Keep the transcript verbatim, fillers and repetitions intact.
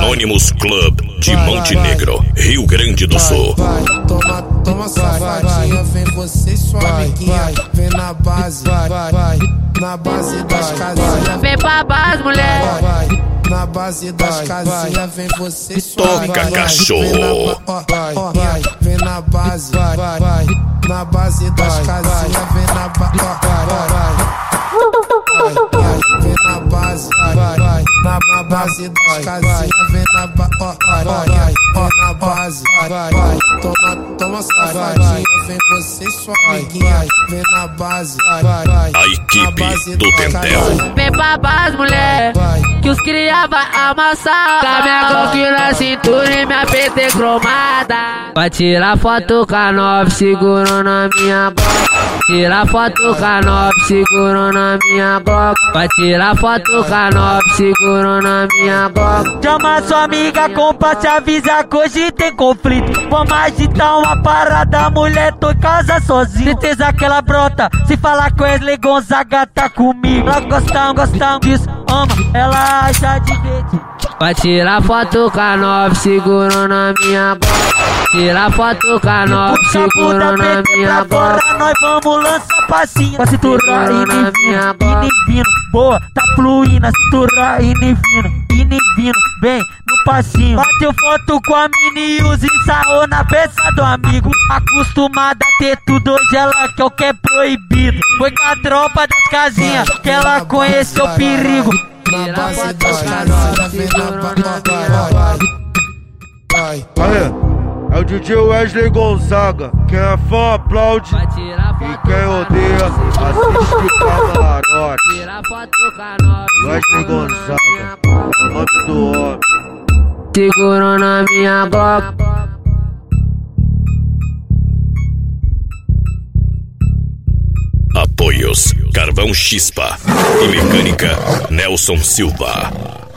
Anônimos Club de Montenegro, Rio Grande do Sul. Vai, toma, toma safadinha, vem você e sua amiguinha, vem na base, vai, vai, na base das casinhas. Vem pra base, mulher. Vai, na base das casinhas, vem você e sua Toca, amiguinha. cachorro. Vai, vai, vem na base, vai, vai, na base das casinhas, vem na base, vai, vai, vem na base, vai, vai, na base das casinhas, vem na base, vai, vai, na base, vai, vai, toma, toma safadinha, vem você e sua amiguinha, vem na base, vai, vai, A equipe do Tentel. Vem pra base, mulher, que os cria vai amassar. Com a minha Glock na cintura e minha P T cromada. Vai tirar foto com a nove, segurando na minha Glock. Tirar foto com a nove, segurando na minha Glock. Vai tirar foto com a nove, segurando na minha Glock. Chama sua amiga, compa, te avisa que hoje tem conflito. Vamos agitar uma parada, mulher, tô em casa sozinho. Certeza que ela brota, se falar com Wesley Gonzaga tá comigo. Nós gostamos, gostamos disso, ama, ela acha divertido. Vai tirar foto com a nove, segurando na minha Glock. Tirar foto com a nove, segurando na minha Glock. Nós vamos lançar passinho, com a cintura inivindo, inivindo. Boa, tá fluindo, a cintura inivindo, inivindo. Bem, no passinho. Bateu foto com a mini use e sarrou na peça do amigo. Acostumada a ter tudo, hoje ela quer o que é proibido. Foi com a tropa das casinhas que ela conheceu o perigo. Na base das casinhas, vem na base, vai, vai, vai. Aê, é o D J Wesley Gonzaga. Quem é fã aplaude Vai tirar foto e quem odeia assiste de camarote. Tirar foto com a nove, Wesley Gonzaga, o nome do homem. segurando na minha Glock. Apoios Carvão Chispa e Mecânica Nelson Silva.